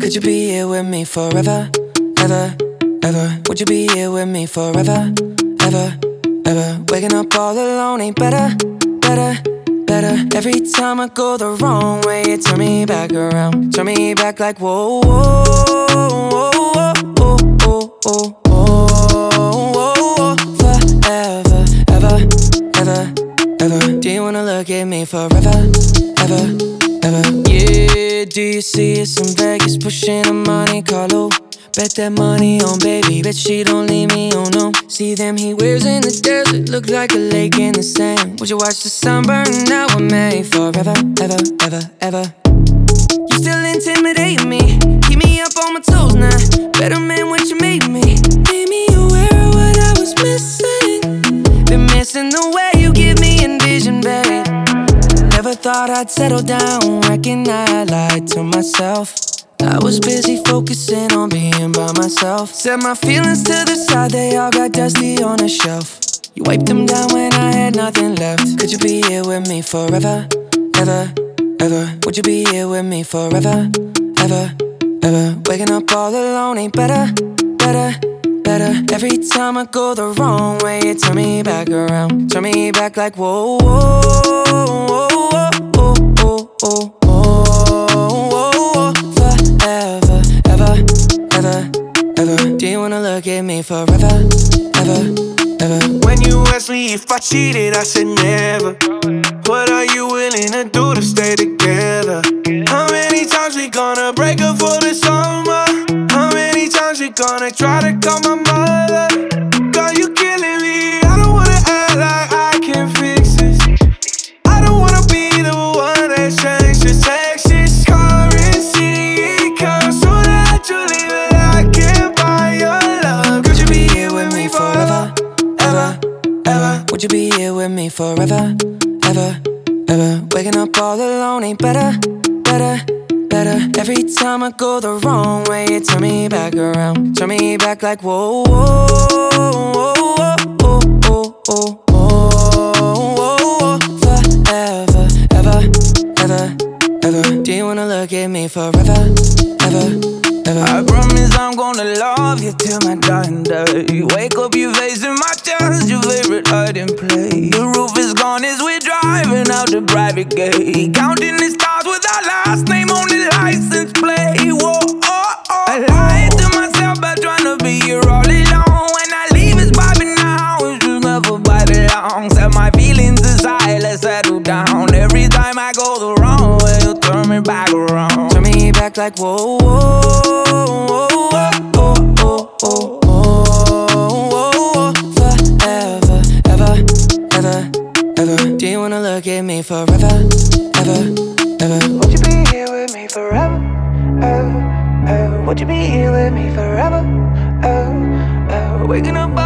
Could you be here with me forever, ever, ever? Would you be here with me forever, ever, ever? Waking up all alone ain't better, better, better. Every time I go the wrong way, you turn me back around. Turn me back like whoa, whoa, whoa, whoa, whoa, whoa, whoa. Forever, ever, ever, ever. Do you wanna look at me forever, ever, ever? Yeah, do you see us in Vegas pushing a Monte Carlo? Bet that money on baby, bet she don't leave me, oh no. See them he wears in the desert, look like a lake in the sand. Would you watch the sun burn out with me forever, ever, ever, ever? You still intimidate me, keep me up on my toes now. Better man what you made me. Made me aware of what I was missing. Been missing the way you give me envision, babe. Never thought I'd settle down, reckon I lied to myself. I was busy focusing on being by myself. Set my feelings to the side, they all got dusty on a shelf. You wiped them down when I had nothing left. Could you be here with me forever, ever, ever? Would you be here with me forever, ever, ever? Waking up all alone ain't better, better, better. Every time I go the wrong way, you turn me back around. Turn me back like whoa, whoa, whoa, whoa, whoa, whoa, whoa. Forever, ever, ever, ever. Do you wanna look at me forever, ever, ever? When you asked me if I cheated, I said never. What are you willing to do to stay together? How many times we gonna break up for the summer? How many times we gonna try to call my mother? Girl, you killing me. I don't wanna act like I can fix this. I don't wanna be the one that changes sexist currency. It comes so naturally, but I can't buy your love. Could you be here with me forever, ever, ever? Would you be here with me forever, ever, ever? Waking up all alone ain't better, better, better. Every time I go the wrong way, you turn me back around. Turn me back like whoa, whoa, whoa, whoa, whoa, whoa, whoa. Forever, ever, ever, ever. Do you wanna look at me forever, ever, ever? I promise I'm gonna love you till my dying day. Wake up, your face in my chest, your favorite hiding place. The roof is gone as we're driving out the private gate. Counting the stars with our last name on the license plate. Whoa, oh, oh. I lied to myself by trying to be here all alone. When I leave, it's vibing now, it's just never by the long. Set my feelings aside, let's settle down. Every time I go the wrong way, you turn me back around. Turn me back like whoa, whoa, whoa, whoa, whoa, whoa, whoa. Forever, ever, ever, ever. Do you wanna look at me forever, ever, ever? Would you be here with me forever? Would you be here with me forever? Waking up